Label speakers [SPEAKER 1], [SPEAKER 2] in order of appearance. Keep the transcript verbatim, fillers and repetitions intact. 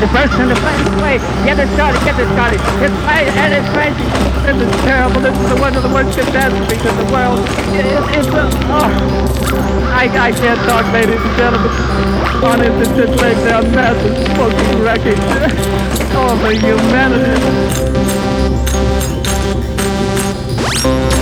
[SPEAKER 1] The person, the plane, play. Get it started, get it started. It's play, and it's crazy. This is terrible. This is the one of the worst catastrophes in the world. It, it, it's a, oh. I, I can't talk, ladies and gentlemen. Honest, it's just laid down massive smoking wreckage. Oh, for humanity.